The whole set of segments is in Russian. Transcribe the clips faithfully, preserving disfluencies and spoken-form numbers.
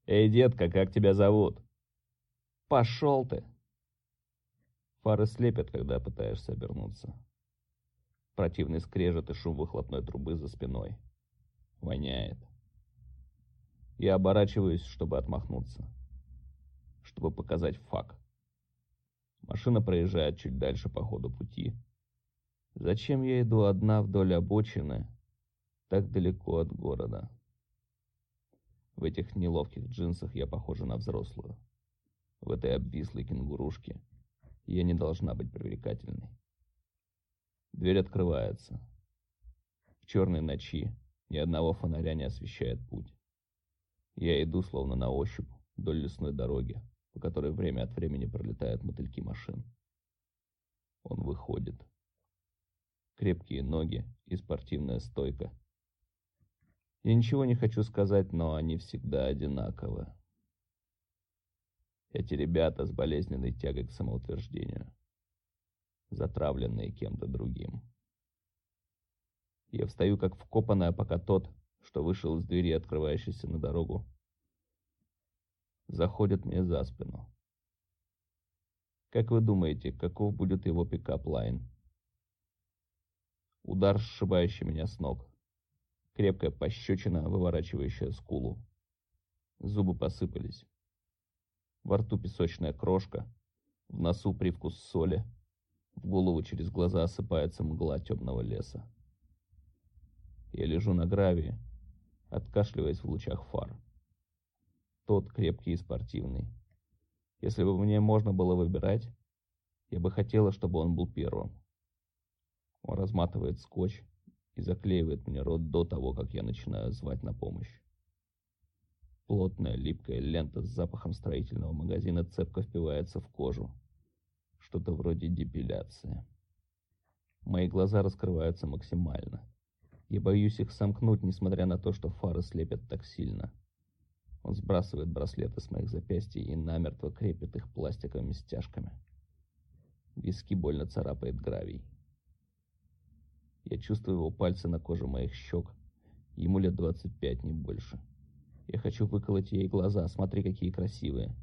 «Эй, детка, как тебя зовут?» Пошел ты. Фары слепят, когда пытаешься обернуться. Противный скрежет и шум выхлопной трубы за спиной. Воняет. Я оборачиваюсь, чтобы отмахнуться. Чтобы показать фак. Машина проезжает чуть дальше по ходу пути. Зачем я иду одна вдоль обочины, так далеко от города? В этих неловких джинсах я похожа на взрослую. В этой обвислой кенгурушке я не должна быть привлекательной. Дверь открывается. В черной ночи ни одного фонаря не освещает путь. Я иду словно на ощупь вдоль лесной дороги, по которой время от времени пролетают мотыльки машин. Он выходит. Крепкие ноги и спортивная стойка. Я ничего не хочу сказать, но они всегда одинаковы. Эти ребята с болезненной тягой к самоутверждению, затравленные кем-то другим. Я встаю как вкопанная, пока тот, что вышел из двери, открывающейся на дорогу, заходит мне за спину. Как вы думаете, каков будет его пикап-лайн? Удар, сшибающий меня с ног. Крепкая пощечина, выворачивающая скулу. Зубы посыпались. Во рту песочная крошка, в носу привкус соли, в голову через глаза осыпается мгла темного леса. Я лежу на гравии, откашливаясь в лучах фар. Тот крепкий и спортивный. Если бы мне можно было выбирать, я бы хотела, чтобы он был первым. Он разматывает скотч и заклеивает мне рот до того, как я начинаю звать на помощь. Плотная липкая лента с запахом строительного магазина цепко впивается в кожу. Что-то вроде депиляции. Мои глаза раскрываются максимально. Я боюсь их сомкнуть, несмотря на то, что фары слепят так сильно. Он сбрасывает браслеты с моих запястий и намертво крепит их пластиковыми стяжками. Виски больно царапает гравий. Я чувствую его пальцы на коже моих щек. Ему лет двадцать пять, не больше. Я хочу выколоть ей глаза. Смотри, какие красивые.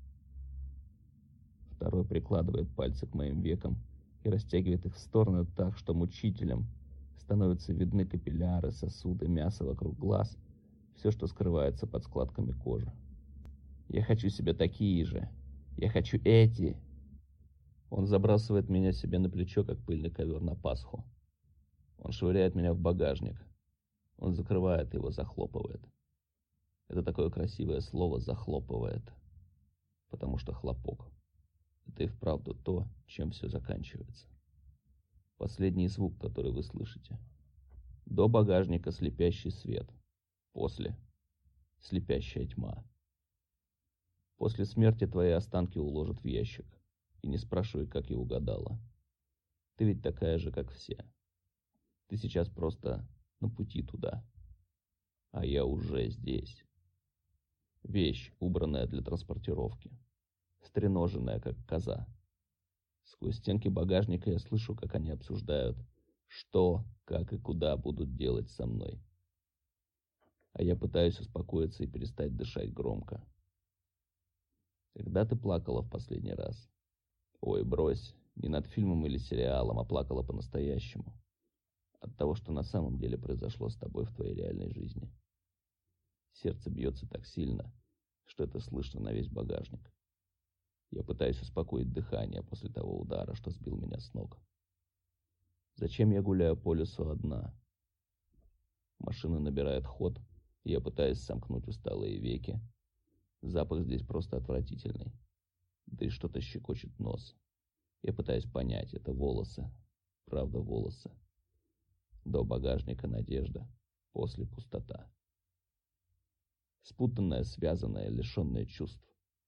Второй прикладывает пальцы к моим векам и растягивает их в сторону так, что мучителям становятся видны капилляры, сосуды, мясо вокруг глаз, все, что скрывается под складками кожи. Я хочу себе такие же. Я хочу эти. Он забрасывает меня себе на плечо, как пыльный ковер на Пасху. Он швыряет меня в багажник. Он закрывает его, захлопывает. Это такое красивое слово «захлопывает». Потому что хлопок — это и вправду то, чем все заканчивается. Последний звук, который вы слышите. До багажника слепящий свет. После — слепящая тьма. После смерти твои останки уложат в ящик. И не спрашивай, как я угадала. Ты ведь такая же, как все. Ты сейчас просто на пути туда. А я уже здесь. Вещь, убранная для транспортировки. Стреноженная, как коза. Сквозь стенки багажника я слышу, как они обсуждают, что, как и куда будут делать со мной. А я пытаюсь успокоиться и перестать дышать громко. Когда ты плакала в последний раз? Ой, брось, не над фильмом или сериалом, а плакала по-настоящему. От того, что на самом деле произошло с тобой в твоей реальной жизни. Сердце бьется так сильно, что это слышно на весь багажник. Я пытаюсь успокоить дыхание после того удара, что сбил меня с ног. Зачем я гуляю по лесу одна? Машина набирает ход, и я пытаюсь сомкнуть усталые веки. Запах здесь просто отвратительный. Да и что-то щекочет нос. Я пытаюсь понять, это волосы. Правда, волосы. До багажника надежда, после пустота. Спутанная, связанная, лишенная чувств.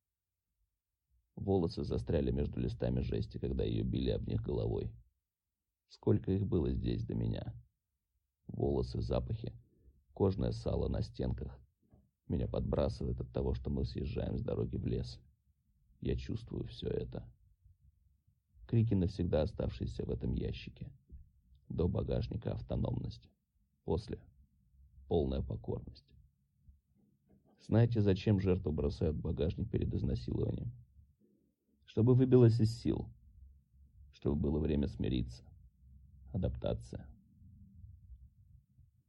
Волосы застряли между листами жести, когда ее били об них головой. Сколько их было здесь до меня. Волосы, запахи, кожное сало на стенках. Меня подбрасывает от того, что мы съезжаем с дороги в лес. Я чувствую все это. Крики, навсегда оставшиеся в этом ящике. До багажника автономность. После полная покорность. Знаете, зачем жертву бросают в багажник перед изнасилованием? Чтобы выбилась из сил. Чтобы было время смириться. Адаптация.